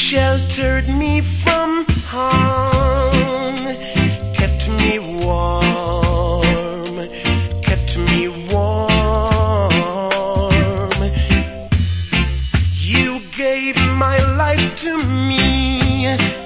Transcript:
sheltered me from harm, kept me warm, kept me warm. You gave my life to me,